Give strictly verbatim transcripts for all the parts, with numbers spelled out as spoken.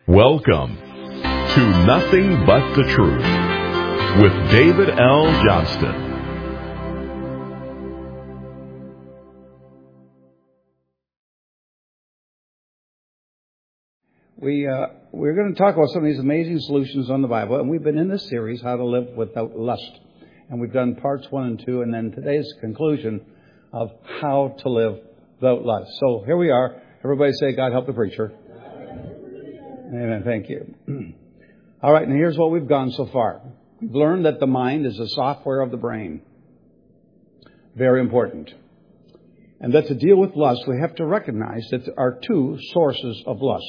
Welcome to Nothing But the Truth with David L. Johnston. We, uh, we're going to talk about some of these amazing solutions on the Bible, and we've been in this series, How to Live Without Lust. And we've done parts one and two, and then today's conclusion of How to Live Without Lust. So here we are. Everybody say, God help the preacher. Amen. Thank you. All right, and here's what we've gone so far. We've learned that the mind is the software of the brain. Very important. And that to deal with lust, we have to recognize that there are two sources of lust.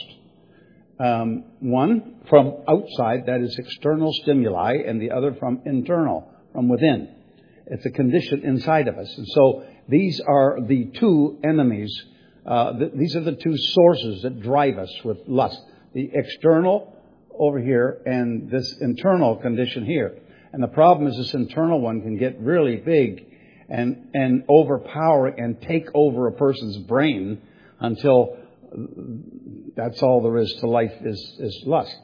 Um, one from outside, that is external stimuli, and the other from internal, from within. It's a condition inside of us. And so these are the two enemies. Uh, th- these are the two sources that drive us with lust. The external over here and this internal condition here. And the problem is this internal one can get really big and, and overpower and take over a person's brain until that's all there is to life is, is lust.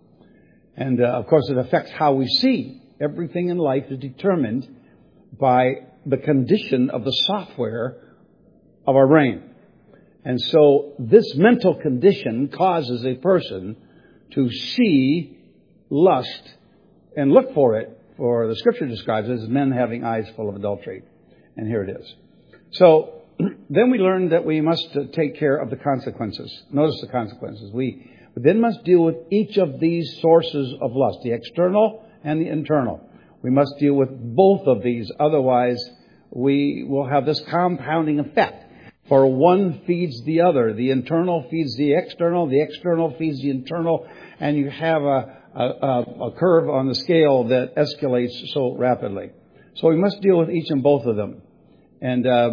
And uh, of course it affects how we see. Everything in life is determined by the condition of the software of our brain. And so this mental condition causes a person to see lust and look for it. For the Scripture describes it as men having eyes full of adultery. And here it is. So then we learned that we must take care of the consequences. Notice the consequences. We then must deal with each of these sources of lust, the external and the internal. We must deal with both of these. Otherwise, we will have this compounding effect. For one feeds the other. The internal feeds the external. The external feeds the internal. And you have a, a, a curve on the scale that escalates so rapidly. So we must deal with each and both of them. And uh,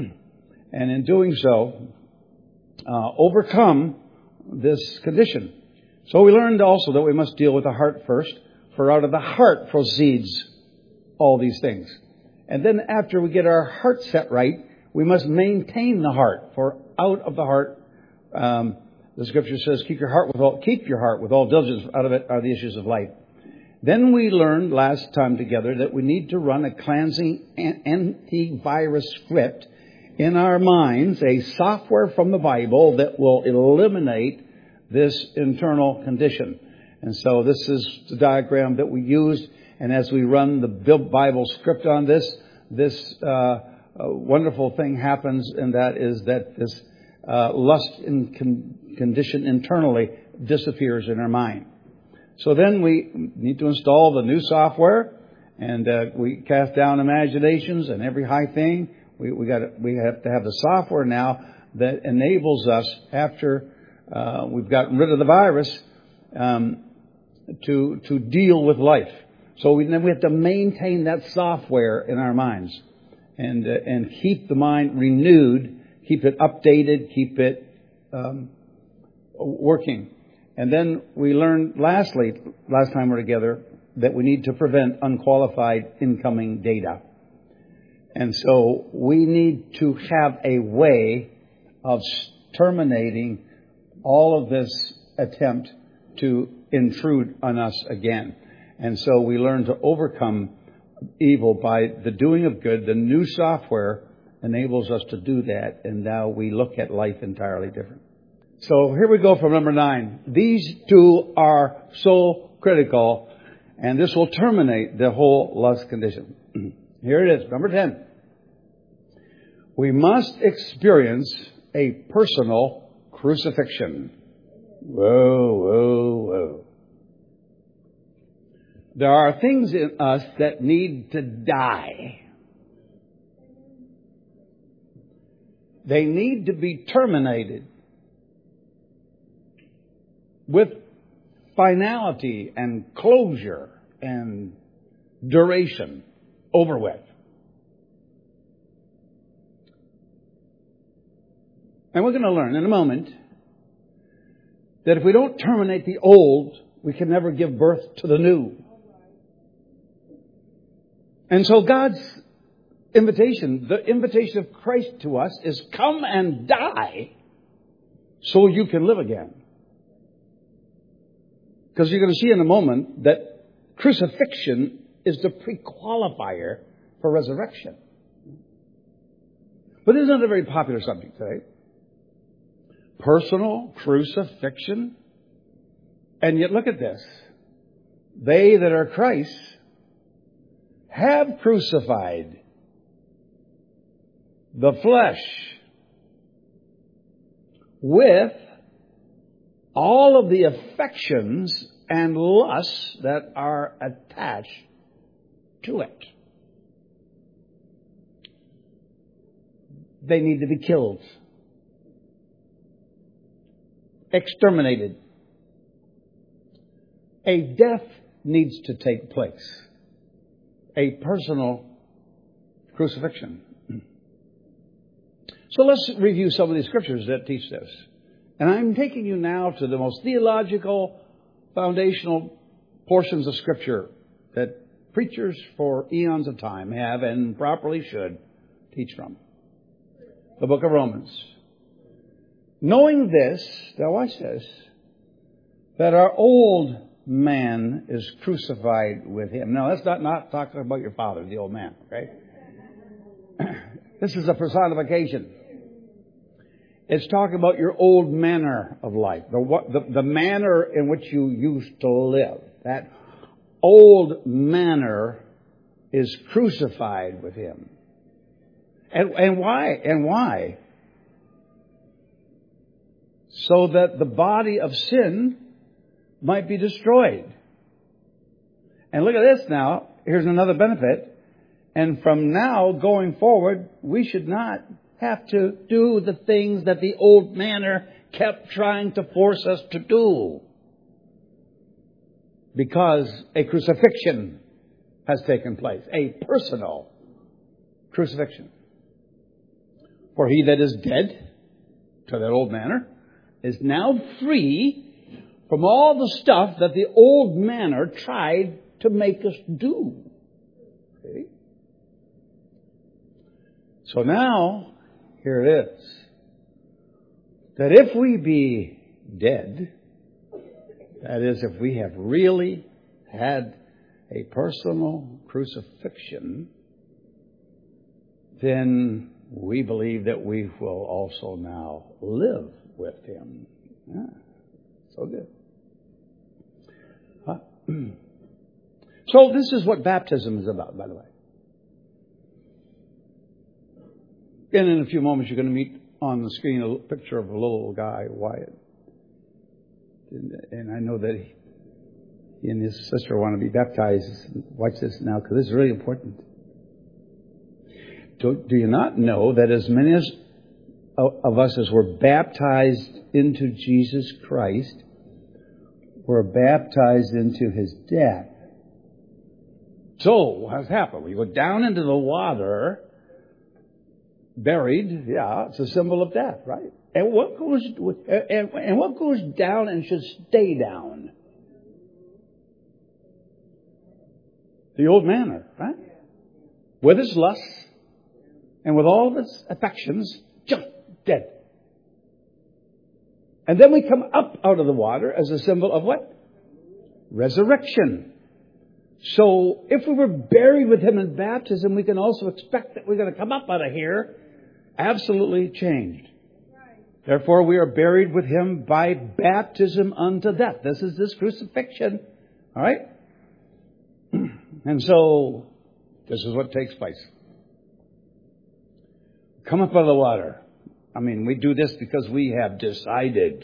and in doing so, uh, overcome this condition. So we learned also that we must deal with the heart first. For out of the heart proceeds all these things. And then after we get our heart set right, we must maintain the heart, for out of the heart, um, the Scripture says, keep your heart with all, keep your heart with all diligence. Out of it are the issues of life. Then we learned last time together that we need to run a cleansing antivirus script in our minds, a software from the Bible that will eliminate this internal condition. And so this is the diagram that we used. And as we run the Bible script on this, this uh A wonderful thing happens, and that is that this uh, lust in con- condition internally disappears in our mind. So then we need to install the new software, and uh, we cast down imaginations and every high thing. We we got we have to have the software now that enables us, after uh, we've gotten rid of the virus, um, to to deal with life. So we, then we have to maintain that software in our minds. And uh, and keep the mind renewed, keep it updated, keep it um, working. And then we learned, lastly, last time we were together, that we need to prevent unqualified incoming data. And so we need to have a way of terminating all of this attempt to intrude on us again. And so we learn to overcome evil by the doing of good. The new software enables us to do that, and now we look at life entirely different. So here we go from number nine. These two are so critical, and this will terminate the whole lust condition. Here it is, number ten. We must experience a personal crucifixion. Whoa, whoa, whoa. There are things in us that need to die. They need to be terminated with finality and closure and duration over with. And we're going to learn in a moment that if we don't terminate the old, we can never give birth to the new. And so God's invitation, the invitation of Christ to us is come and die so you can live again. Because you're going to see in a moment that crucifixion is the pre-qualifier for resurrection. But isn't it a very popular subject today? Personal crucifixion. And yet look at this. They that are Christ have crucified the flesh with all of the affections and lusts that are attached to it. They need to be killed, exterminated. A death needs to take place, a personal crucifixion. So let's review some of the scriptures that teach this. And I'm taking you now to the most theological, foundational portions of Scripture that preachers for eons of time have and properly should teach from. The book of Romans. Knowing this, now watch this, that our old man is crucified with him. Now, that's not, not talking about your father, the old man, okay? This is a personification. It's talking about your old manner of life, the, the, the manner in which you used to live. That old manner is crucified with him. And, and why? And why? So that the body of sin might be destroyed. And look at this now. Here's another benefit. And from now going forward, we should not have to do the things that the old manner kept trying to force us to do. Because a crucifixion has taken place. A personal crucifixion. For he that is dead to that old manner is now free from all the stuff that the old manner tried to make us do. Okay? So now, here it is. That if we be dead, that is, if we have really had a personal crucifixion, then we believe that we will also now live with him. Yeah, so good. Huh? So this is what baptism is about, by the way. And in a few moments, you're going to meet on the screen a picture of a little guy, Wyatt. And, and I know that he, he and his sister want to be baptized. Watch this now, because this is really important. Do, do you not know that as many as of us as were baptized into Jesus Christ were baptized into his death? So, what's happened? We go down into the water, buried, yeah, it's a symbol of death, right? And what goes and, and what goes down and should stay down? The old manner, right? With its lusts and with all of its affections, just dead. And then we come up out of the water as a symbol of what? Resurrection. So if we were buried with him in baptism, we can also expect that we're going to come up out of here absolutely changed. Therefore, we are buried with him by baptism unto death. This is this crucifixion. All right? And so, this is what takes place. Come up out of the water. I mean, we do this because we have decided.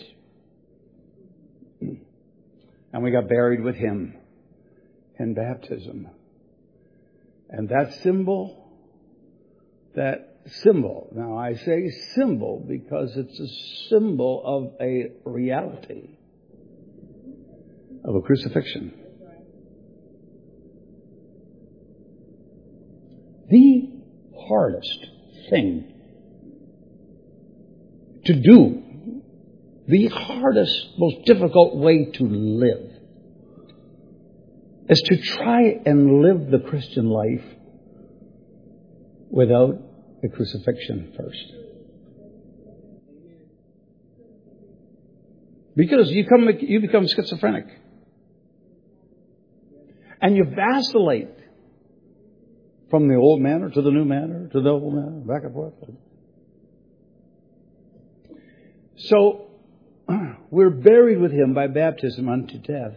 And we got buried with him in baptism. And that symbol, that symbol, now I say symbol because it's a symbol of a reality, of a crucifixion. The hardest thing to do, the hardest, most difficult way to live, is to try and live the Christian life without the crucifixion first. Because you come, you become schizophrenic. And you vacillate from the old manner to the new manner to the old manner, back and forth. So, we're buried with Him by baptism unto death.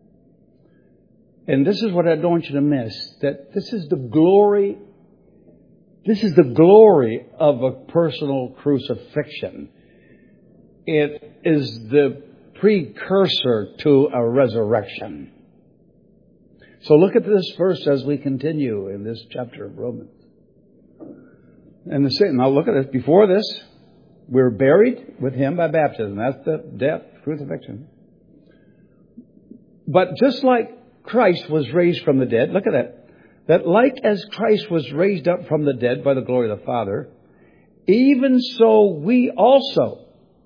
And this is what I don't want you to miss, that this is the glory, this is the glory of a personal crucifixion. It is the precursor to a resurrection. So look at this verse as we continue in this chapter of Romans. And the same, now look at this. Before this, we're buried with Him by baptism. That's the death, crucifixion. But just like Christ was raised from the dead, look at that. That like as Christ was raised up from the dead by the glory of the Father, even so we also.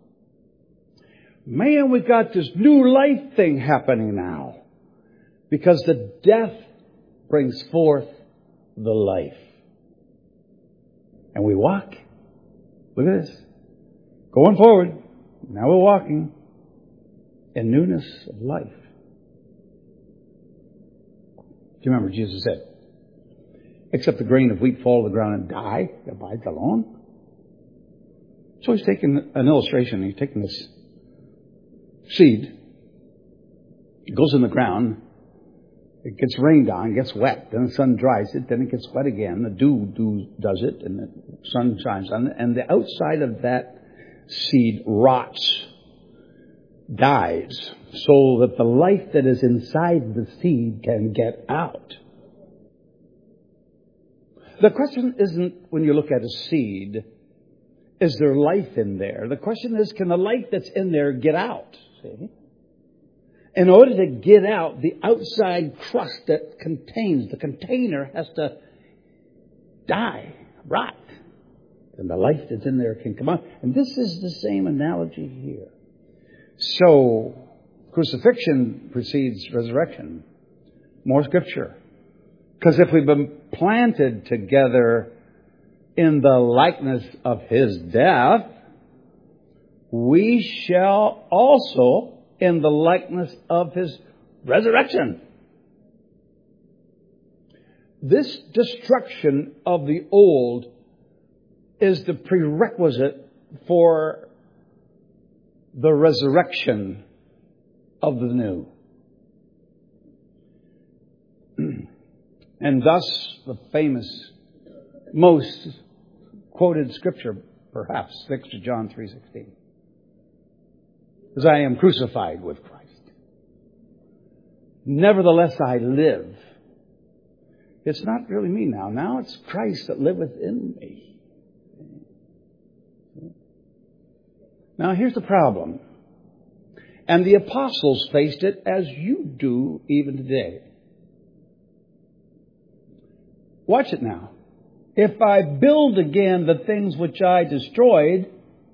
Man, we got this new life thing happening now. Because the death brings forth the life. And we walk. Look at this. Going forward. Now we're walking in newness of life. Do you remember Jesus said, except the grain of wheat fall to the ground and die, it abides alone. So he's taking an illustration. He's taking this seed. It goes in the ground. It gets rained on, gets wet, then the sun dries it, then it gets wet again. The dew, dew does it, and the sun shines on it. And the outside of that seed rots, dies, so that the life that is inside the seed can get out. The question isn't, when you look at a seed, is there life in there? The question is, can the life that's in there get out? See? In order to get out, the outside crust that contains the container has to die, rot. And the life that's in there can come out. And this is the same analogy here. So, crucifixion precedes resurrection. More scripture. Because if we've been planted together in the likeness of His death, we shall also in the likeness of His resurrection. This destruction of the old is the prerequisite for the resurrection of the new. And thus the famous, most quoted scripture, perhaps, next to John three sixteen. As I am crucified with Christ. Nevertheless I live. It's not really me now. Now it's Christ that liveth in me. Now here's the problem. And the apostles faced it as you do even today. Watch it now. If I build again the things which I destroyed.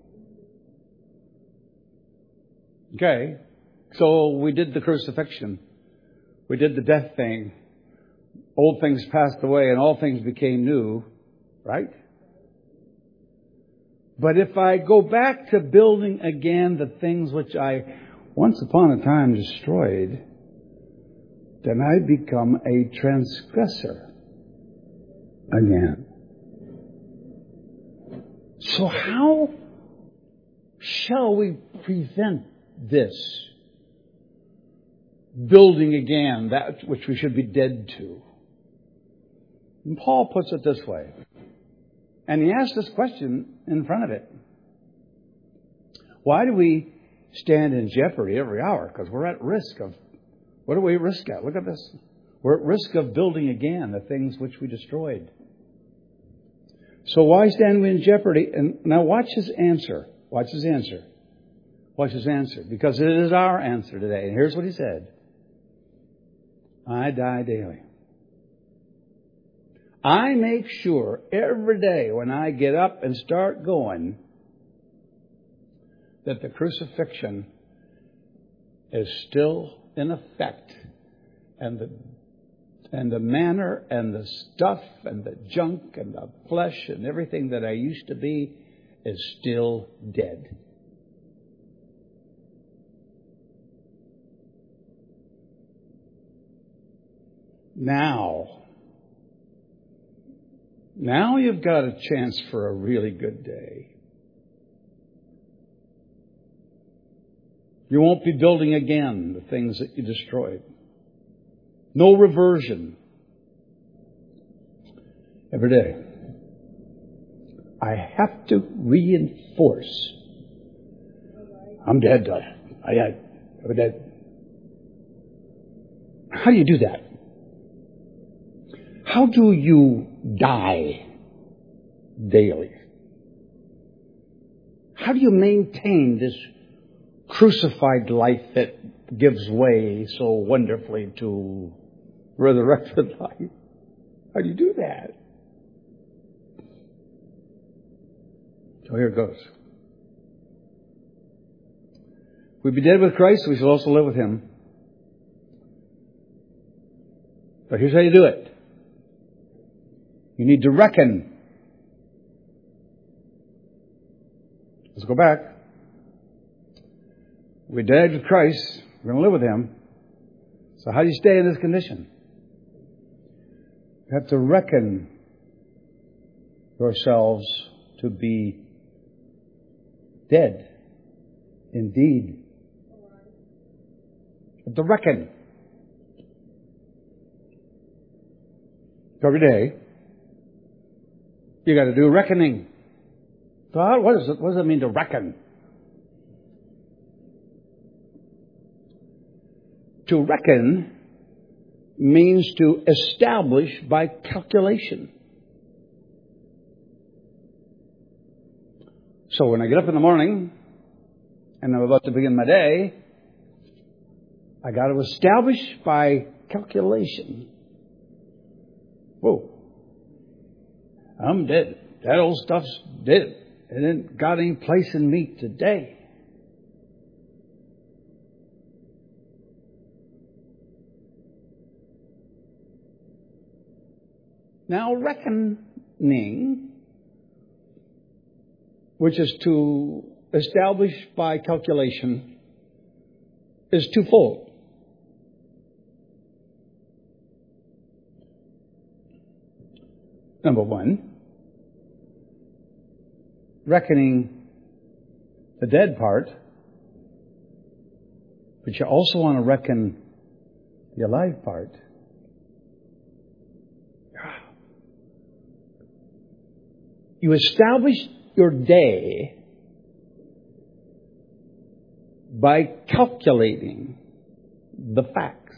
Okay, so we did the crucifixion. We did the death thing. Old things passed away and all things became new, right? But if I go back to building again the things which I once upon a time destroyed, then I become a transgressor again. So how shall we prevent this building again that which we should be dead to? And Paul puts it this way. And he asks this question in front of it. Why do we stand in jeopardy every hour? Because we're at risk of, what do we risk at? Look at this. We're at risk of building again the things which we destroyed. So why stand we in jeopardy? And now watch his answer. Watch his answer. Watch his answer. Because it is our answer today. And here's what he said. I die daily. I make sure every day when I get up and start going that the crucifixion is still in effect. And the and the manner and the stuff and the junk and the flesh and everything that I used to be is still dead. Now, now you've got a chance for a really good day. You won't be building again the things that you destroyed. No reversion. Every day, I have to reinforce. I'm dead. I, I, I'm dead. How do you do that? How do you die daily? How do you maintain this crucified life that gives way so wonderfully to resurrected life? How do you do that? So here it goes. If we be dead with Christ, we shall also live with Him. But here's how you do it. You need to reckon. Let's go back. We're dead with Christ. We're going to live with Him. So how do you stay in this condition? You have to reckon yourselves to be dead indeed. You have to reckon. Every day, you got to do reckoning. God, what, is it, what does it mean to reckon? To reckon means to establish by calculation. So when I get up in the morning and I'm about to begin my day, I got to establish by calculation. Whoa. I'm dead. That old stuff's dead. It ain't got any place in me today. Now, reckoning, which is to establish by calculation, is twofold. Number one, reckoning the dead part, but you also want to reckon the alive part. You establish your day by calculating the facts.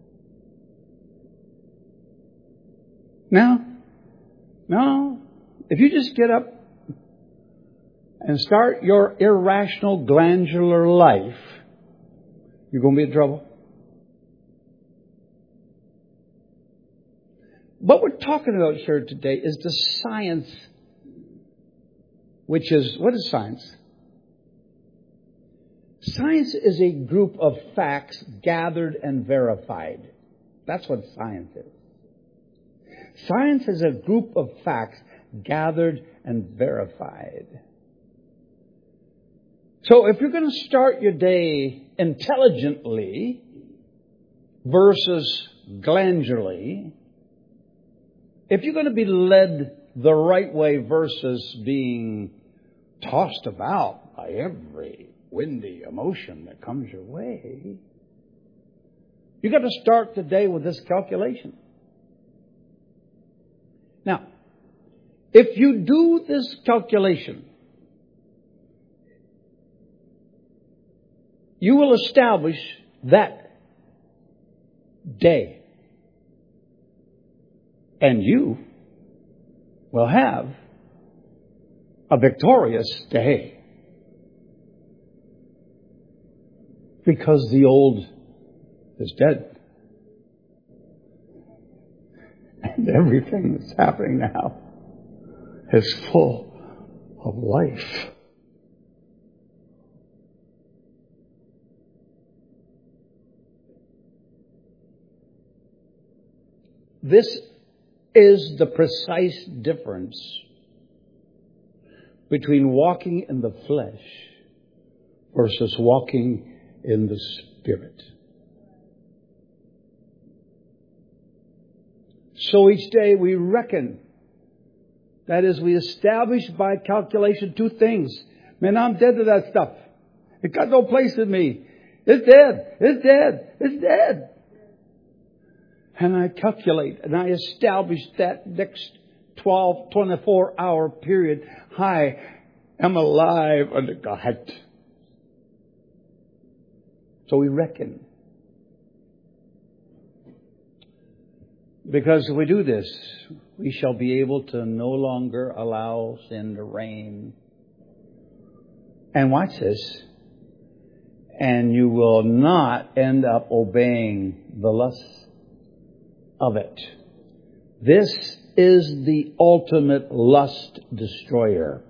Now, no, if you just get up and start your irrational glandular life, you're going to be in trouble. What we're talking about here today is the science, which is, what is science? Science is a group of facts gathered and verified. That's what science is. Science is a group of facts gathered and verified. So if you're going to start your day intelligently versus glandularly, if you're going to be led the right way versus being tossed about by every windy emotion that comes your way, you've got to start the day with this calculation. Now, if you do this calculation, you will establish that day. And you will have a victorious day. Because the old is dead. And everything that's happening now is full of life. This is the precise difference between walking in the flesh versus walking in the Spirit. So each day we reckon. That is, we establish by calculation two things. Man, I'm dead to that stuff. It got no place in me. It's dead. It's dead. It's dead. And I calculate and I establish that next twelve, twenty-four hour period. I am alive under God. So we reckon. Because if we do this, we shall be able to no longer allow sin to reign. And watch this. And you will not end up obeying the lusts of it. This is the ultimate lust destroyer.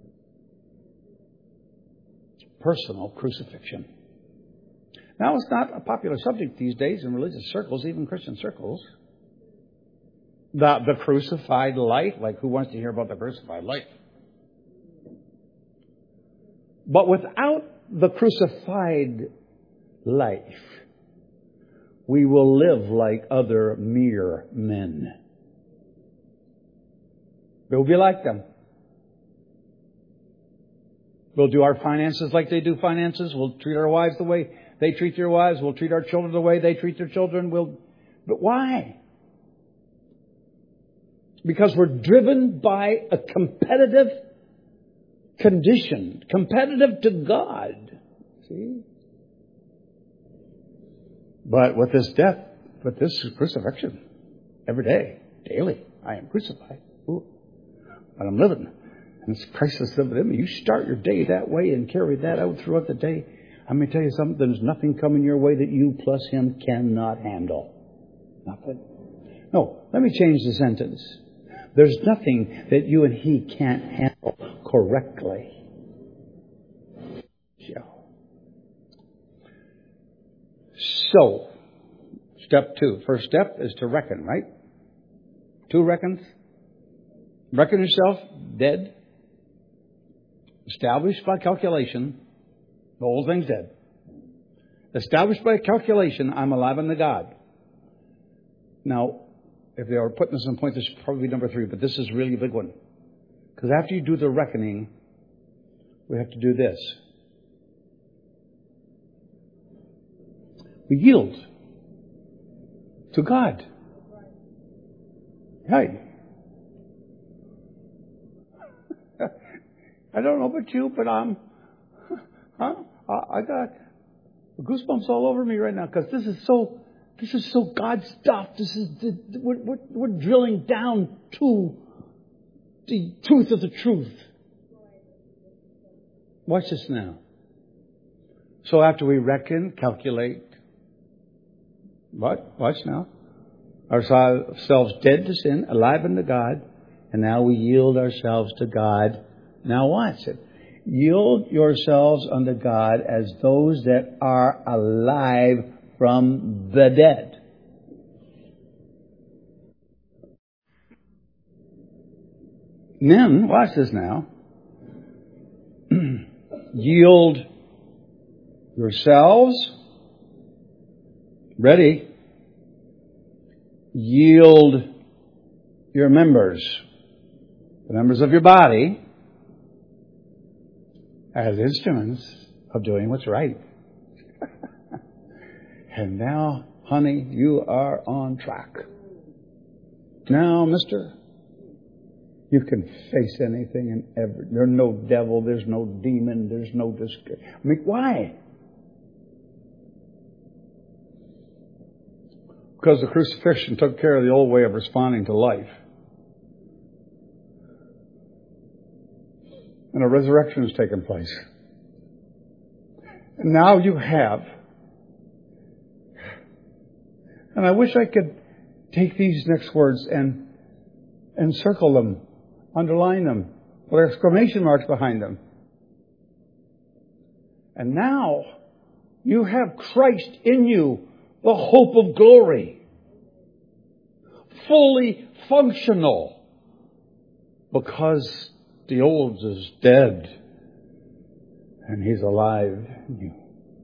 Personal crucifixion. Now, it's not a popular subject these days in religious circles, even Christian circles. The, the crucified life, like who wants to hear about the crucified life? But without the crucified life, we will live like other mere men. We'll be like them. We'll do our finances like they do finances. We'll treat our wives the way they treat their wives. We'll treat our children the way they treat their children. We'll, but why? Because we're driven by a competitive condition. Competitive to God. See? But with this death, with this crucifixion, every day, daily, I am crucified. Ooh. But I'm living. And it's Christ is living in me. You start your day that way and carry that out throughout the day. I'm going to tell you something. There's nothing coming your way that you plus Him cannot handle. Nothing. No, let me change the sentence. There's nothing that you and He can't handle correctly. So, step two. First step is to reckon, right? Two reckons. Reckon yourself dead. Established by calculation. The whole thing's dead. Established by calculation, I'm alive unto God. Now, if they are putting this in point, this is probably number three, but this is really a big one. Because after you do the reckoning, we have to do this. We yield to God. Hey. I don't know about you, but I'm, huh? I got goosebumps all over me right now because this is so, this is so God stuff. This is, the, we're, we're, we're drilling down to the truth of the truth. Watch this now. So after we reckon, calculate, what? Watch now. Ourselves dead to sin, alive unto God, and now we yield ourselves to God. Now watch it. Yield yourselves unto God as those that are alive from the dead. And then, watch this now. Yield yourselves. Ready? Yield your members, the members of your body, as instruments of doing what's right. And now, honey, you are on track. Now, mister, you can face anything and every. There's no devil, there's no demon, there's no disgrace. I mean, why? Because the crucifixion took care of the old way of responding to life. And a resurrection has taken place. And now you have. And I wish I could take these next words and encircle them, underline them, with exclamation marks behind them. And now you have Christ in you, the hope of glory. Fully functional. Because the old is dead. And He's alive in you.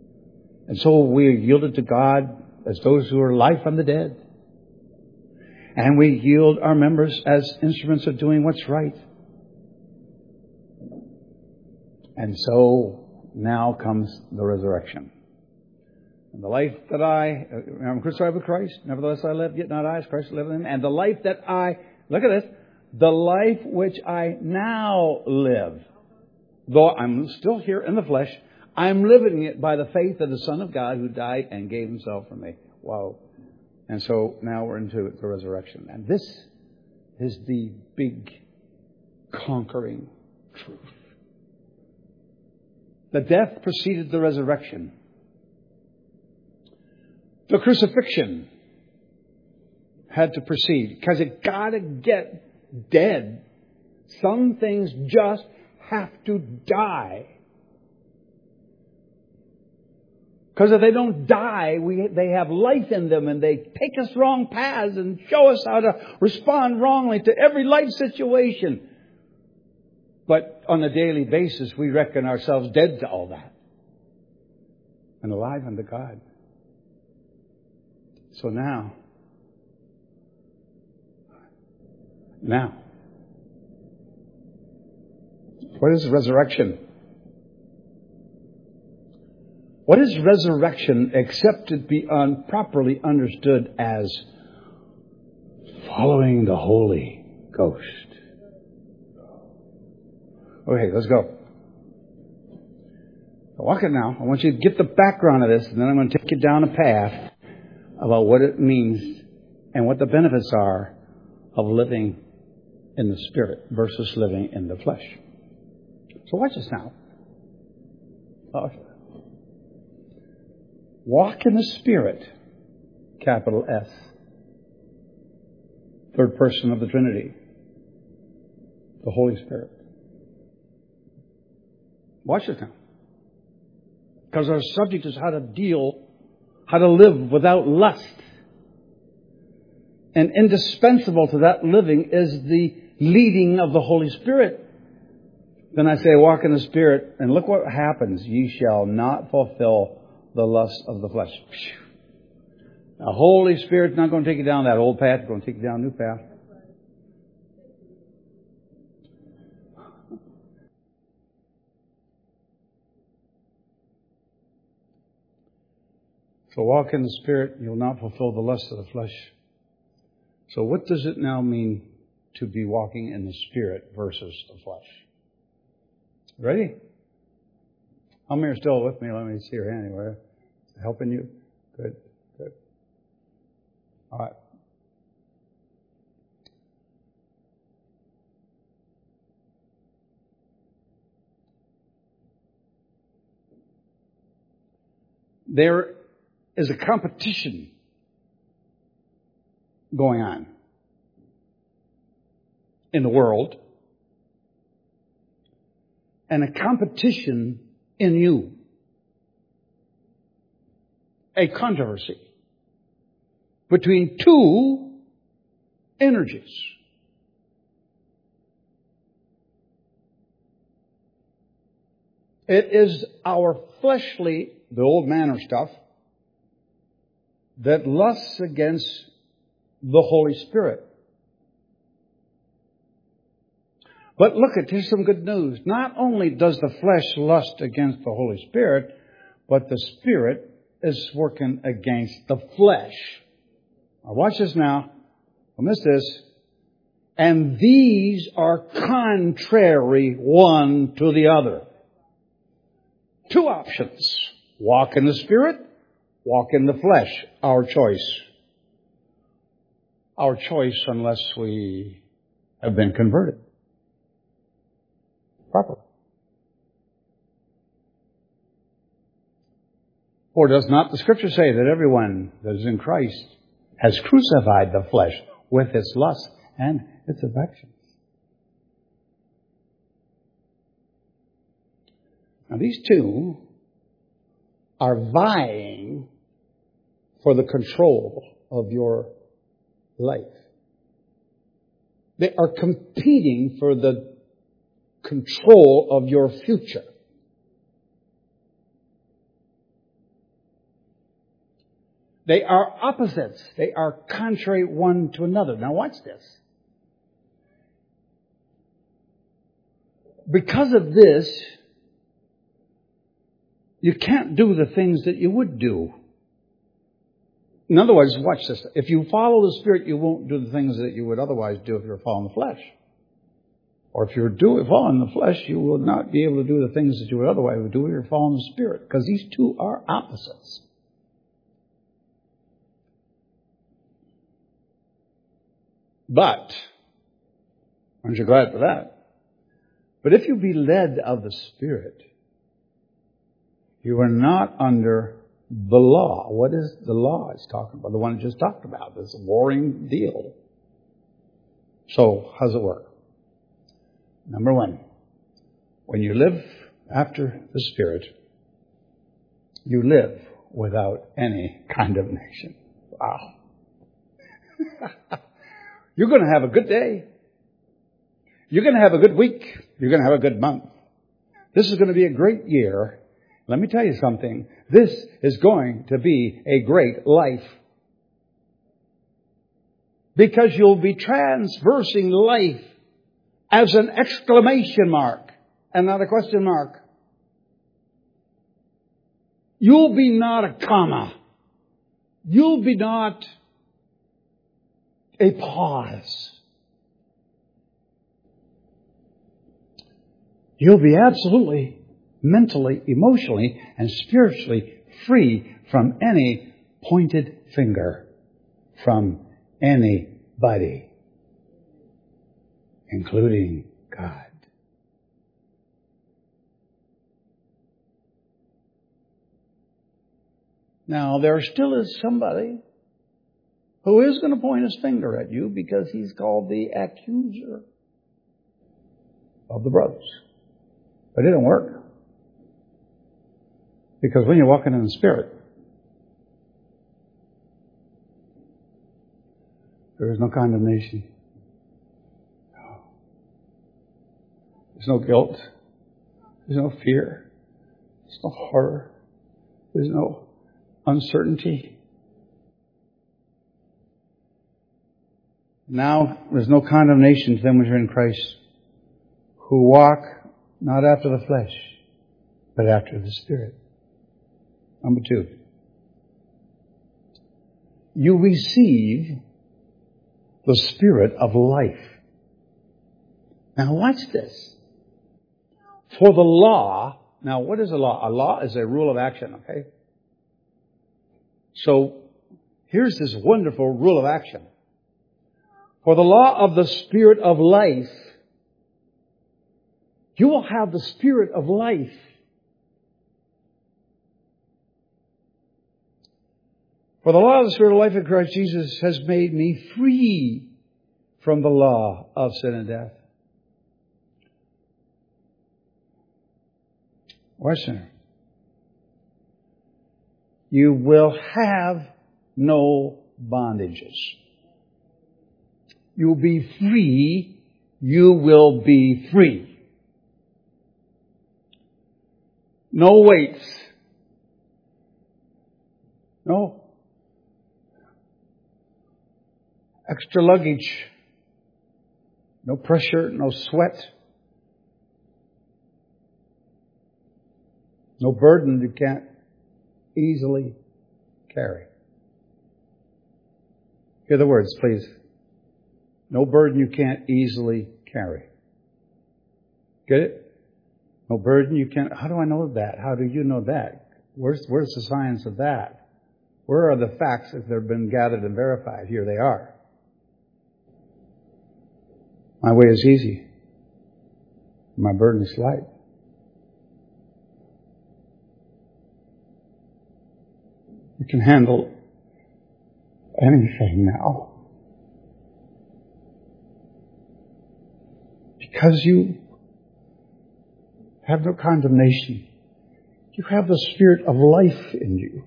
And so we are yielded to God as those who are life from the dead. And we yield our members as instruments of doing what's right. And so now comes the resurrection. And the life that I, I'm crucified with Christ, nevertheless I live, yet not I, as Christ lives in me. And the life that I, look at this, the life which I now live, though I'm still here in the flesh, I'm living it by the faith of the Son of God who died and gave Himself for me. Wow. And so now we're into the resurrection. And this is the big conquering truth. The death preceded the resurrection. The crucifixion had to precede, because it got to get dead. Some things just have to die. Because if they don't die, we, they have life in them, and they take us wrong paths and show us how to respond wrongly to every life situation. But on a daily basis, we reckon ourselves dead to all that and alive unto God. So now, now, what is resurrection? What is resurrection except it be un- properly understood as following the Holy Ghost? Okay, let's go. Walk it now. I want you to get the background of this, and then I'm going to take you down a path about what it means and what the benefits are of living in the Spirit versus living in the flesh. So watch this now. Walk in the Spirit, capital S. Third person of the Trinity, the Holy Spirit. Watch this now. Because our subject is how to deal, how to live without lust. And indispensable to that living is the leading of the Holy Spirit. Then I say, walk in the Spirit, and look what happens. Ye shall not fulfill the lust of the flesh. The Holy Spirit's not going to take you down that old path. It's going to take you down a new path. So walk in the Spirit, you'll not fulfill the lust of the flesh. So what does it now mean to be walking in the Spirit versus the flesh? Ready? How many are still with me? Let me see your hand anyway. Helping you? Good, good. All right. There is a competition going on in the world, and a competition in you. A controversy between two energies. It is our fleshly, the old manner stuff, that lusts against the Holy Spirit. But look at, here's some good news. Not only does the flesh lust against the Holy Spirit, but the Spirit is working against the flesh. Now watch this now. Don't miss this. And these are contrary one to the other. Two options. Walk in the Spirit, walk in the flesh. Our choice. Our choice unless we have been converted properly. For does not the Scripture say that everyone that is in Christ has crucified the flesh with its lusts and its affections? Now these two are vying for the control of your life. They are competing for the control of your future. They are opposites. They are contrary one to another. Now watch this. Because of this, you can't do the things that you would do. In other words, watch this. If you follow the Spirit, you won't do the things that you would otherwise do if you were following the flesh. Or if you're doing, following the flesh, you will not be able to do the things that you would otherwise do if you're following the Spirit. Because these two are opposites. But, aren't you glad for that? But if you be led of the Spirit, you are not under the law. What is the law it's talking about? The one I just talked about. This warring deal. So, how does it work? Number one, when you live after the Spirit, you live without any condemnation. Wow. You're going to have a good day. You're going to have a good week. You're going to have a good month. This is going to be a great year. Let me tell you something. This is going to be a great life. Because you'll be transversing life as an exclamation mark and not a question mark. You'll be not a comma. You'll be not a pause. You'll be absolutely, mentally, emotionally, and spiritually free from any pointed finger from anybody, including God. Now, there still is somebody who is going to point his finger at you because he's called the accuser of the brothers. But it didn't work. Because when you're walking in the Spirit, there is no condemnation. There's no guilt. There's no fear. There's no horror. There's no uncertainty. Now, there's no condemnation to them which are in Christ, who walk not after the flesh, but after the Spirit. Number two, you receive the Spirit of life. Now watch this. For the law, now what is a law? A law is a rule of action, okay? So here's this wonderful rule of action. For the law of the Spirit of life, you will have the Spirit of life. For the law of the Spirit of life in Christ Jesus has made me free from the law of sin and death. Watch now. You will have no bondages. You'll be free. You will be free. No weights. No extra luggage. No pressure. No sweat. No burden you can't easily carry. Hear the words, please. No burden you can't easily carry. Get it? No burden you can't... How do I know that? How do you know that? Where's, where's the science of that? Where are the facts if they've been gathered and verified? Here they are. My way is easy. My burden is light. You can handle anything now. Because you have no condemnation. You have the Spirit of life in you.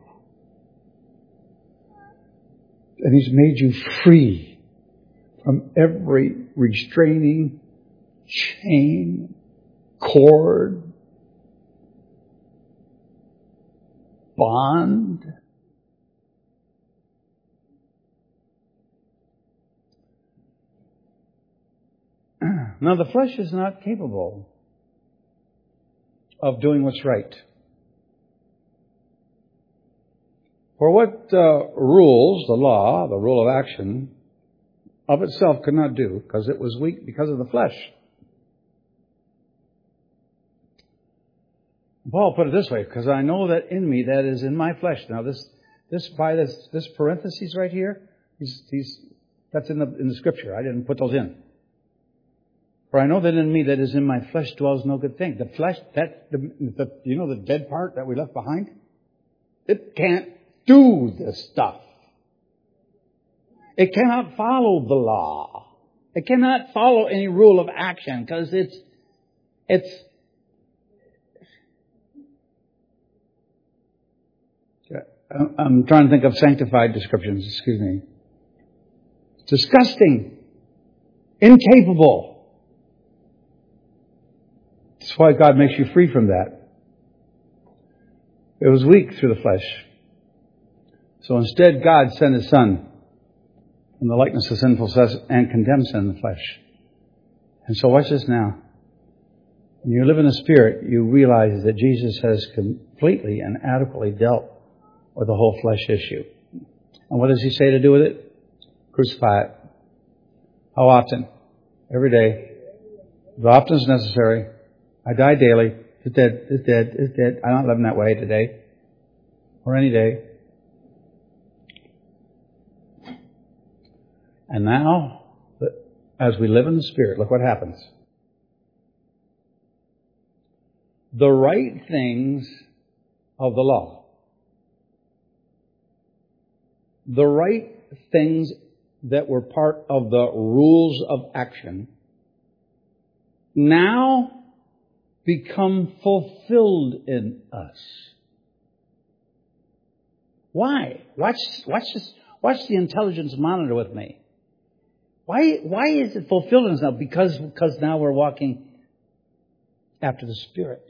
And He's made you free from every restraining chain, cord, bond. Now, the flesh is not capable of doing what's right. For what uh, rules, the law, the rule of action, of itself could not do, because it was weak because of the flesh. Paul put it this way, because I know that in me, that is in my flesh. Now, this, this by this, this parentheses right here, he's, he's, that's in the in the Scripture. I didn't put those in. For I know that in me, that is in my flesh, dwells no good thing. The flesh, that the, the you know, the dead part that we left behind, it can't do this stuff. It cannot follow the law. It cannot follow any rule of action, because it's it's. I'm trying to think of sanctified descriptions, excuse me. Disgusting. Incapable. That's why God makes you free from that. It was weak through the flesh. So instead, God sent His Son in the likeness of sinful flesh and condemned sin in the flesh. And so watch this now. When you live in the Spirit, you realize that Jesus has completely and adequately dealt with the whole flesh issue. And what does He say to do with it? Crucify it. How often? Every day. As often as necessary. I die daily. It's dead. It's dead. It's dead. I'm not living that way today. Or any day. And now, as we live in the Spirit, look what happens. The right things of the law, the right things that were part of the rules of action, now become fulfilled in us. Why? Watch, watch this. Watch the intelligence monitor with me. Why, why is it fulfilled in us now? Because, because now we're walking after the Spirit.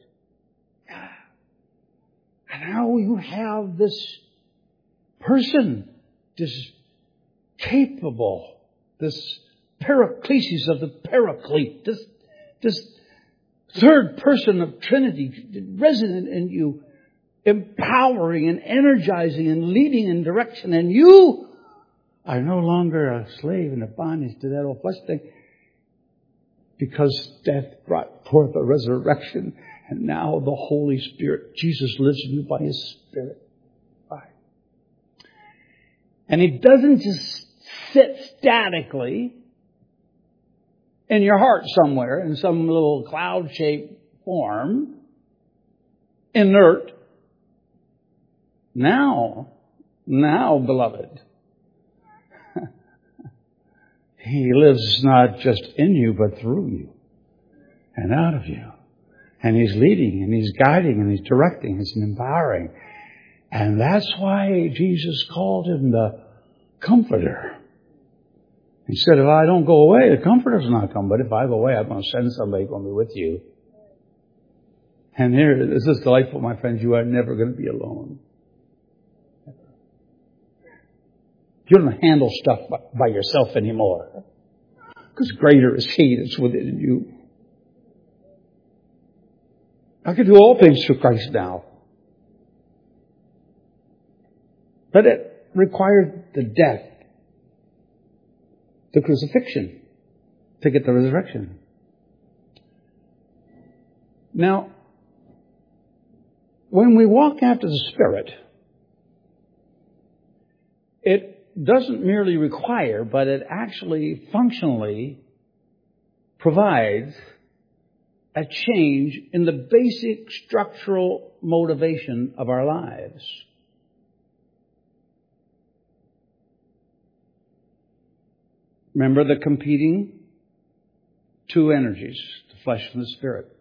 And now you have this person, this capable, this paraclesis of the paraclete, this, this third person of Trinity resident in you, empowering and energizing and leading in direction. And you are no longer a slave and a bondage to that old flesh thing, because death brought forth a resurrection. And now the Holy Spirit, Jesus lives in you by His Spirit. Right. And He doesn't just sit statically in your heart somewhere in some little cloud-shaped form, inert. Now, now, beloved, He lives not just in you, but through you and out of you. And He's leading, and He's guiding, and He's directing, He's empowering. And that's why Jesus called Him the Comforter. He said, if I don't go away, the Comforter's not come. But if I go away, I'm going to send somebody who's going to be with you. And here, this is delightful, my friends. You are never going to be alone. You don't handle stuff by, by yourself anymore. Because greater is He that's within you. I can do all things through Christ now. But it required the death, the crucifixion, to get the resurrection. Now, when we walk after the Spirit, it doesn't merely require, but it actually functionally provides a change in the basic structural motivation of our lives. Remember the competing two energies, the flesh and the Spirit.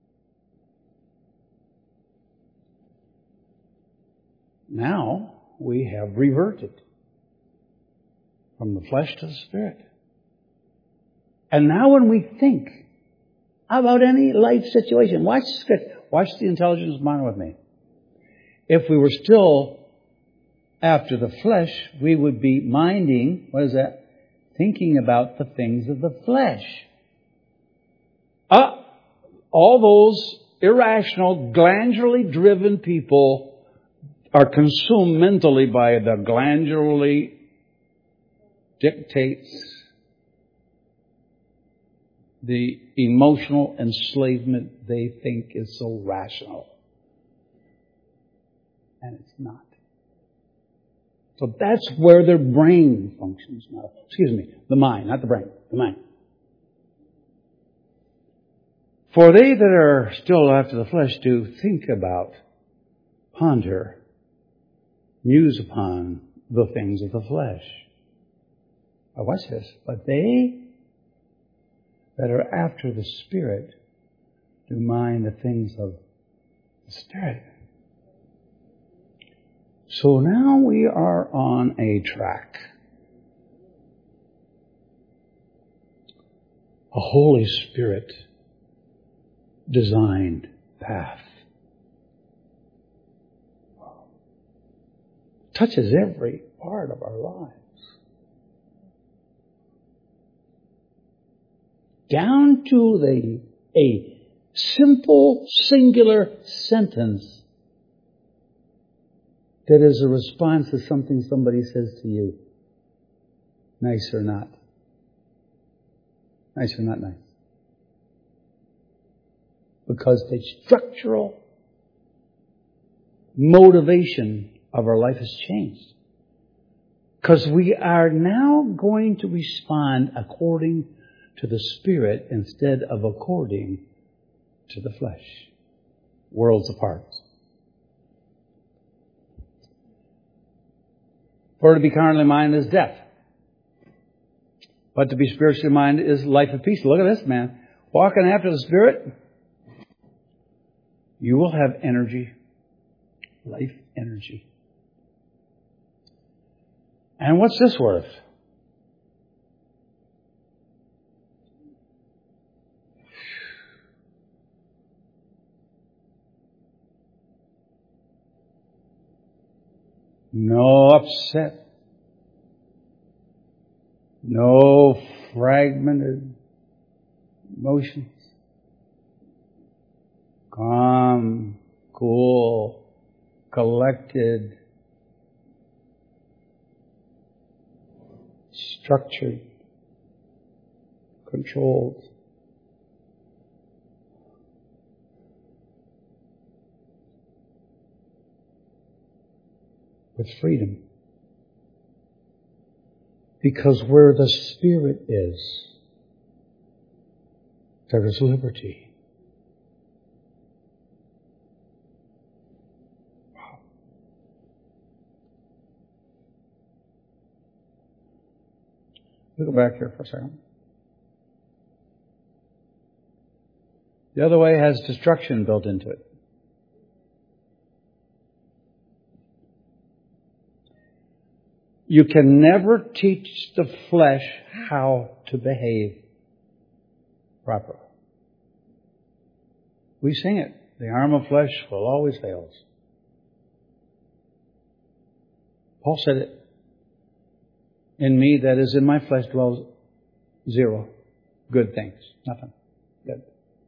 Now we have reverted from the flesh to the Spirit. And now when we think about any life situation, watch, watch the intelligence monitor with me. If we were still after the flesh, we would be minding, what is that? Thinking about the things of the flesh. Uh, all those irrational, glandularly driven people are consumed mentally by the glandularly dictates, the emotional enslavement they think is so rational. And it's not. So that's where their brain functions now. Excuse me, the mind, not the brain, the mind. For they that are still after the flesh do think about, ponder, muse upon the things of the flesh. Now watch this. But they that are after the Spirit do mind the things of the Spirit. So now we are on a track. A Holy Spirit designed path. Touches every part of our lives. Down to the a simple, singular sentence that is a response to something somebody says to you. Nice or not? Nice or not nice? Because the structural motivation of our life has changed. Because we are now going to respond according to the Spirit instead of according to the flesh. Worlds apart. For to be carnally minded is death. But to be spiritually minded is life and peace. Look at this, man. Walking after the Spirit, you will have energy. Life energy. And what's this worth? No upset. No fragmented emotions. Calm, cool, collected, structured, controlled. With freedom. Because where the Spirit is, there is liberty. Wow. We'll go back here for a second. The other way has destruction built into it. You can never teach the flesh how to behave properly. We sing it. The arm of flesh will always fail us. Paul said it. In me, that is in my flesh, dwells zero good things. Nothing good.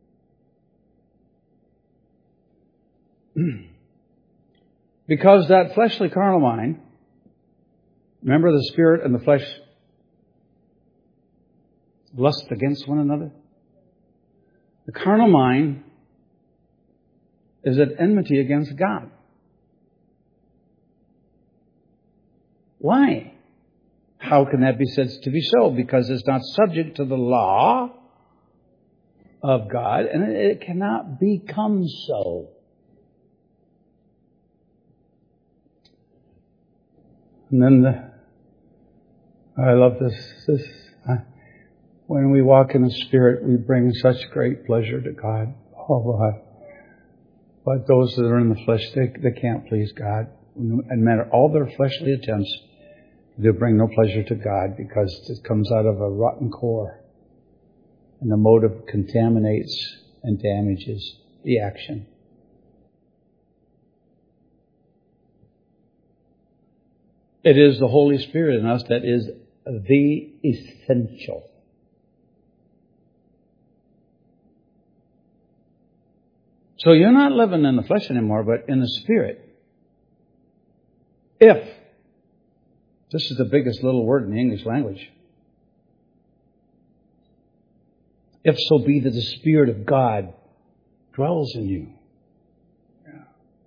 Because that fleshly carnal mind, remember the spirit and the flesh lust against one another? The carnal mind is at enmity against God. Why? How can that be said to be so? Because it's not subject to the law of God, and it cannot become so. And then the, I love this. This uh, when we walk in the Spirit, we bring such great pleasure to God. Oh, God. But those that are in the flesh, they, they can't please God. No matter all their fleshly attempts, they bring no pleasure to God because it comes out of a rotten core. And the motive contaminates and damages the action. It is the Holy Spirit in us that is the essential. So you're not living in the flesh anymore, but in the Spirit. If, this is the biggest little word in the English language, if so be that the Spirit of God dwells in you. Yeah.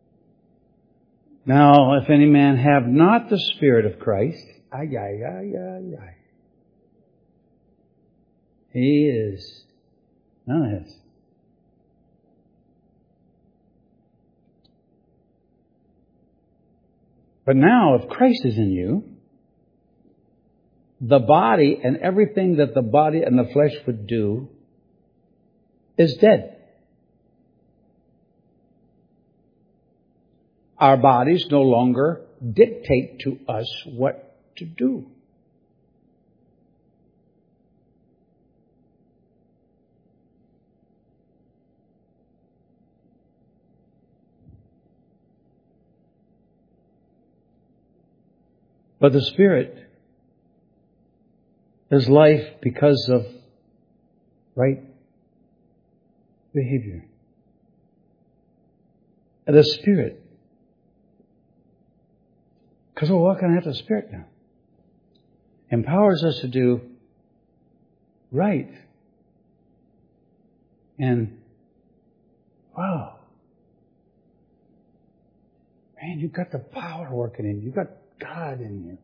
Now, if any man have not the Spirit of Christ, ay, ay, ay, ay, ay. He is none of his. But now, if Christ is in you, the body and everything that the body and the flesh would do is dead. Our bodies no longer dictate to us what to do. But the Spirit is life because of right behavior. And the Spirit, because we're walking after the Spirit now, empowers us to do right. And, wow, man, you've got the power working in you. You've got God in you.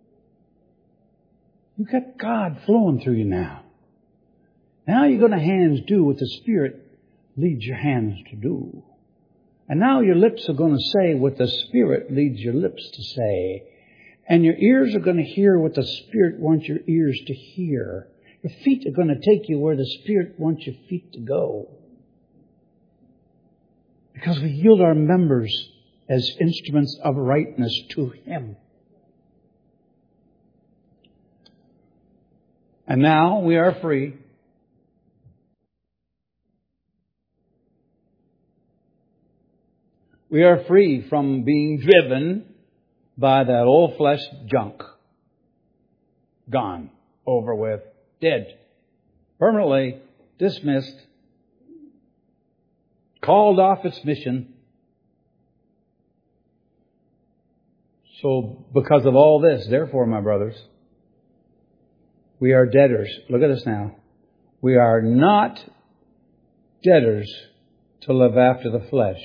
You've got God flowing through you now. Now you're going to hands do what the Spirit leads your hands to do. And now your lips are going to say what the Spirit leads your lips to say. And your ears are going to hear what the Spirit wants your ears to hear. Your feet are going to take you where the Spirit wants your feet to go. Because we yield our members as instruments of rightness to Him. And now we are free. We are free from being driven by that old flesh junk. Gone, over with, dead, permanently dismissed, called off its mission. So, because of all this, therefore, my brothers, we are debtors. Look at us now. We are not debtors to live after the flesh.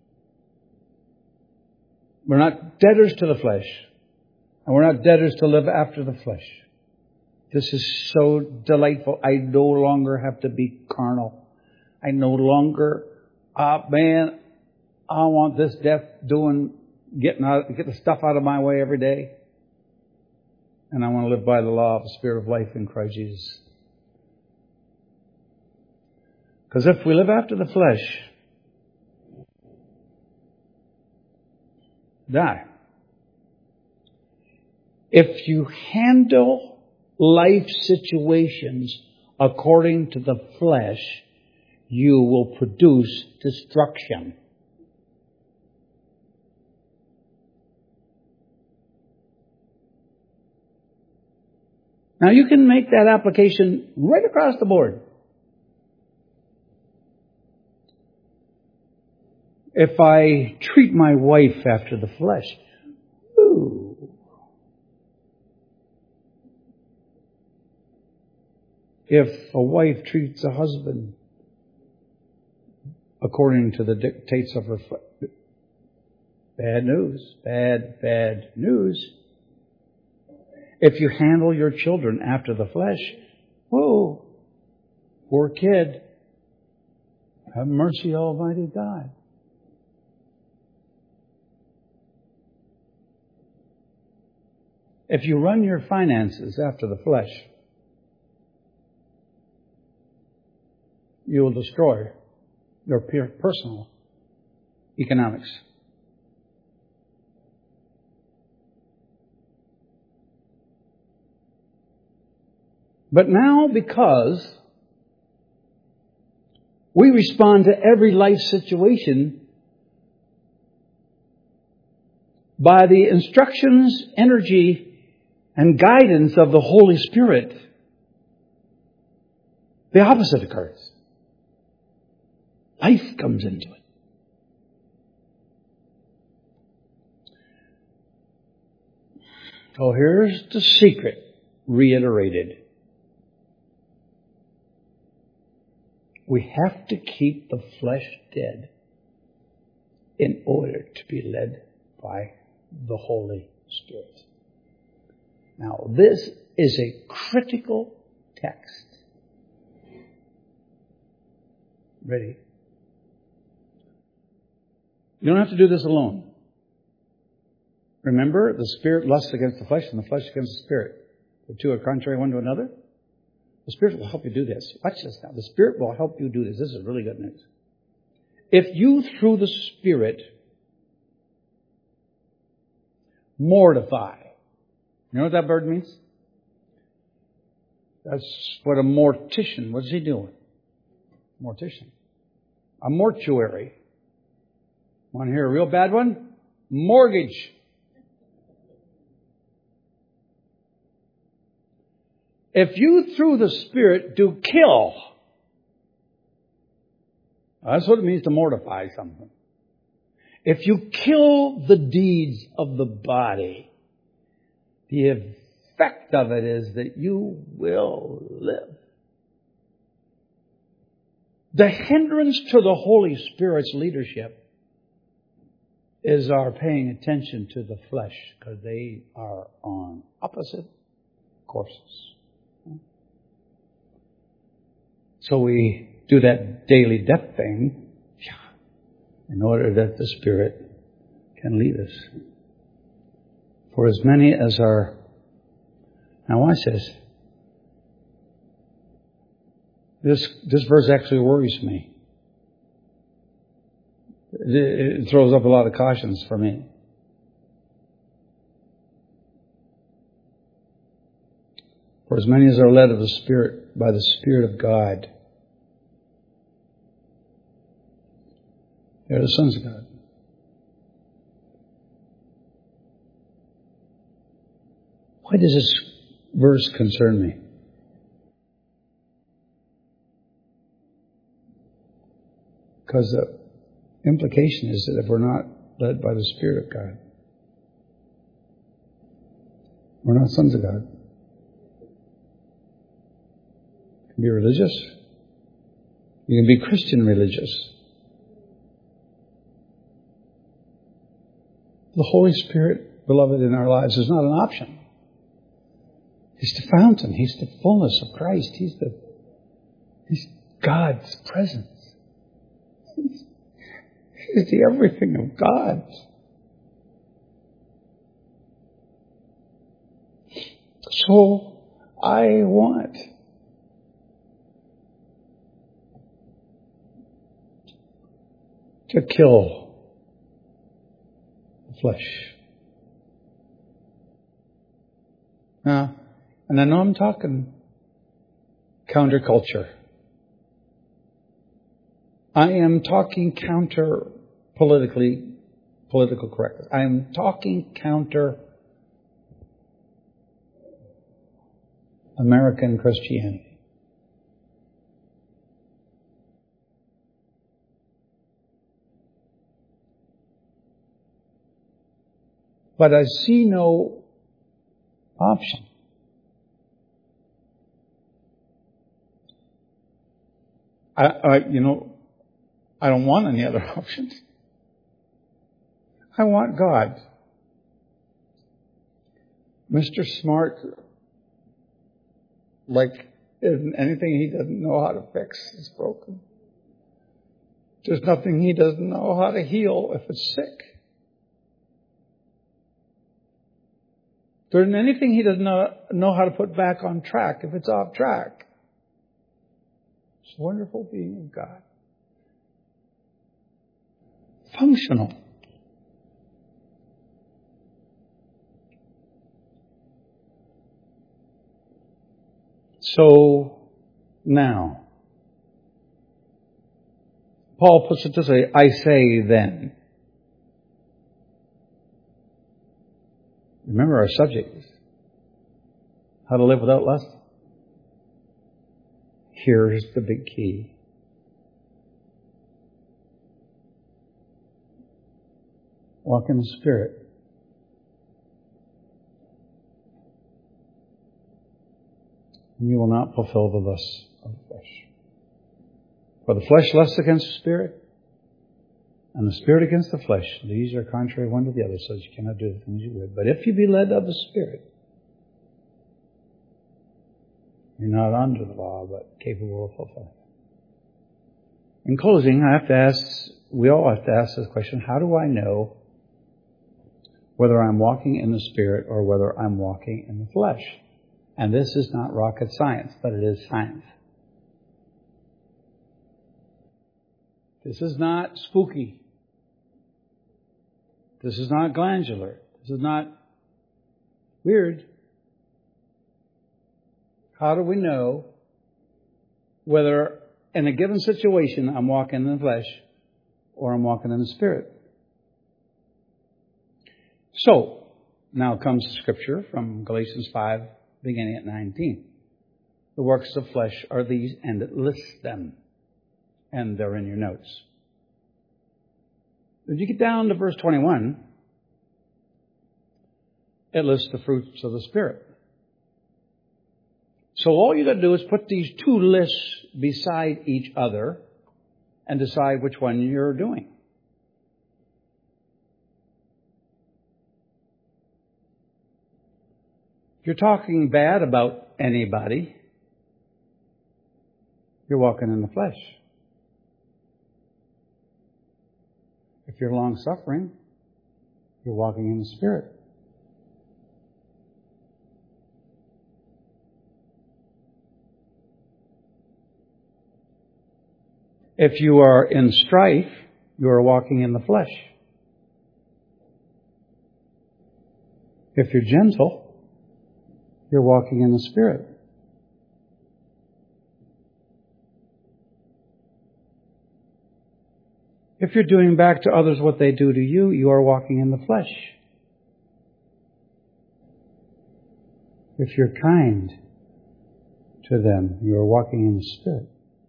We're not debtors to the flesh. And we're not debtors to live after the flesh. This is so delightful. I no longer have to be carnal. I no longer, uh, man, I want this death doing, getting out, get the stuff out of my way every day. And I want to live by the law of the Spirit of life in Christ Jesus. Because if we live after the flesh, die. If you handle life situations according to the flesh, you will produce destruction. Now you can make that application right across the board. If I treat my wife after the flesh, ooh. If a wife treats a husband according to the dictates of her flesh, bad news, bad, bad news. If you handle your children after the flesh, whoa, poor kid. Have mercy, Almighty God. If you run your finances after the flesh, you will destroy your personal economics. But now, because we respond to every life situation by the instructions, energy, and guidance of the Holy Spirit, the opposite occurs. Life comes into it. So here's the secret reiterated. We have to keep the flesh dead in order to be led by the Holy Spirit. Now, this is a critical text. Ready? You don't have to do this alone. Remember, the Spirit lusts against the flesh and the flesh against the Spirit. The two are contrary one to another. The Spirit will help you do this. Watch this now. The Spirit will help you do this. This is really good news. If you, through the Spirit, mortify. You know what that word means? That's what a mortician, what's he doing? Mortician. A mortuary. Want to hear a real bad one? Mortgage. If you, through the Spirit, do kill, that's what it means to mortify something. If you kill the deeds of the body, the effect of it is that you will live. The hindrance to the Holy Spirit's leadership is our paying attention to the flesh, because they are on opposite courses. So we do that daily death thing in order that the Spirit can lead us. For as many as are... Now watch this. This, this verse actually worries me. It, it throws up a lot of cautions for me. For as many as are led of the Spirit, by the Spirit of God, they are the sons of God. Why does this verse concern me? Because the implication is that if we're not led by the Spirit of God, we're not sons of God. You can be religious. You can be Christian religious. The Holy Spirit, beloved, in our lives is not an option. He's the fountain. He's the fullness of Christ. He's the He's God's presence. He's, he's the everything of God. So I want to kill the flesh. Now, and I know I'm talking counterculture. I am talking counter politically, political correctness. I am talking counter American Christianity. But I see no option. I, I, you know, I don't want any other options. I want God. Mister Smart, like anything he doesn't know how to fix is broken. There's nothing he doesn't know how to heal if it's sick. There isn't anything he doesn't know, know how to put back on track if it's off track. It's a wonderful being of God. Functional. So now, Paul puts it this way, I say then. Remember our subject is how to live without lust. Here's the big key. Walk in the Spirit. and you will not fulfill the lusts of the flesh. For the flesh lusts against the Spirit, and the Spirit against the flesh. These are contrary one to the other, so that you cannot do the things you would. But if you be led of the Spirit, you're not under the law, but capable of fulfilling it. In closing, I have to ask, we all have to ask this question, how do I know whether I'm walking in the Spirit or whether I'm walking in the flesh? And this is not rocket science, but it is science. This is not spooky. This is not glandular. This is not weird. How do we know whether in a given situation I'm walking in the flesh or I'm walking in the Spirit? So, now comes the scripture from Galatians five, beginning at nineteen. The works of flesh are these, and it lists them. And they're in your notes. If you get down to verse twenty-one, it lists the fruits of the Spirit. So all you got to do is put these two lists beside each other and decide which one you're doing. If you're talking bad about anybody, you're walking in the flesh. If you're long-suffering, you're walking in the Spirit. If you are in strife, you are walking in the flesh. If you're gentle, you're walking in the Spirit. If you're doing back to others what they do to you, you are walking in the flesh. If you're kind to them, you are walking in the Spirit.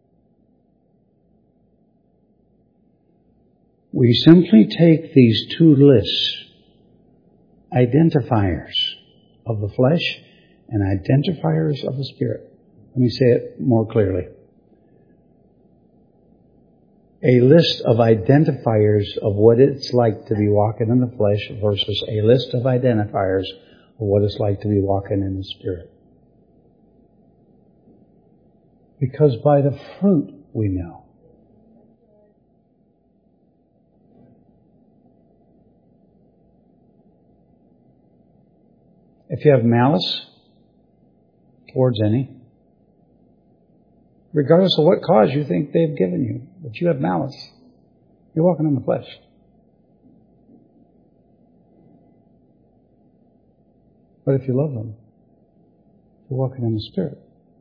We simply take these two lists, identifiers of the flesh and identifiers of the Spirit. Let me say it more clearly. A list of identifiers of what it's like to be walking in the flesh versus a list of identifiers of what it's like to be walking in the Spirit. Because by the fruit we know. If you have malice towards any, regardless of what cause you think they've given you, but you have malice, you're walking in the flesh. But if you love them, you're walking in the Spirit.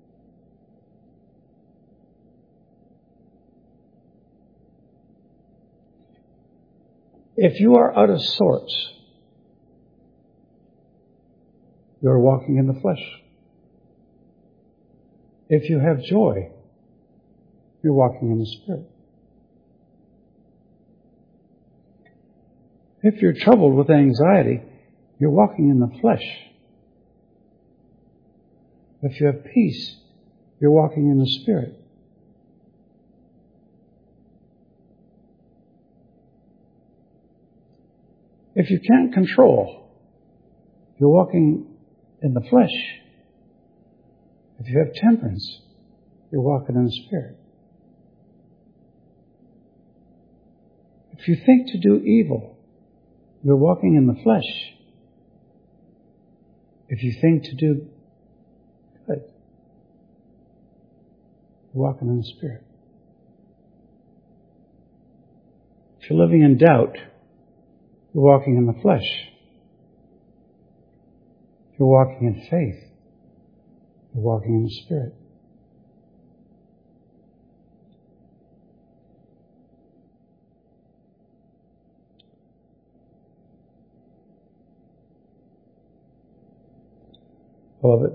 If you are out of sorts, you're walking in the flesh. If you have joy, you're walking in the Spirit. If you're troubled with anxiety, you're walking in the flesh. If you have peace, you're walking in the Spirit. If you can't control, you're walking in the flesh. If you have temperance, you're walking in the Spirit. If you think to do evil, you're walking in the flesh. If you think to do good, you're walking in the Spirit. If you're living in doubt, you're walking in the flesh. If you're walking in faith, you're walking in the Spirit. Beloved,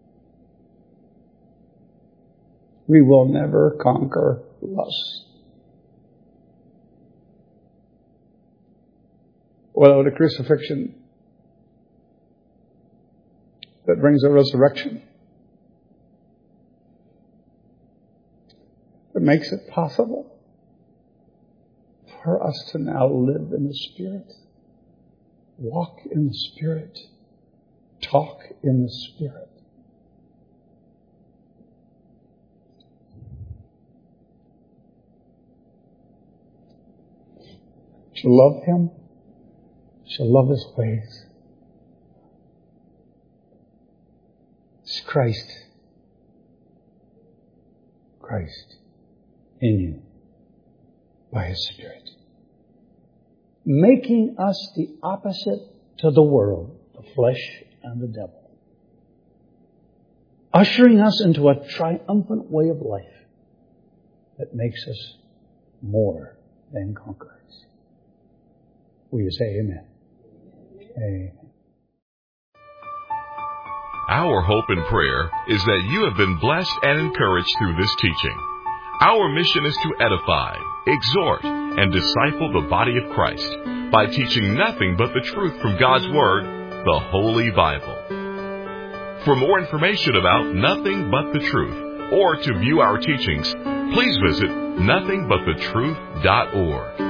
we will never conquer lust without a crucifixion that brings a resurrection makes it possible for us to now live in the Spirit, walk in the Spirit, talk in the Spirit. Shall love Him, shall love His ways. It's Christ. Christ in you by His Spirit. Making us the opposite to the world, the flesh and the devil. Ushering us into a triumphant way of life that makes us more than conquerors. Will you say amen? Amen. Our hope and prayer is that you have been blessed and encouraged through this teaching. Our mission is to edify, exhort, and disciple the body of Christ by teaching nothing but the truth from God's Word, the Holy Bible. For more information about Nothing But the Truth or to view our teachings, please visit nothing but the truth dot org.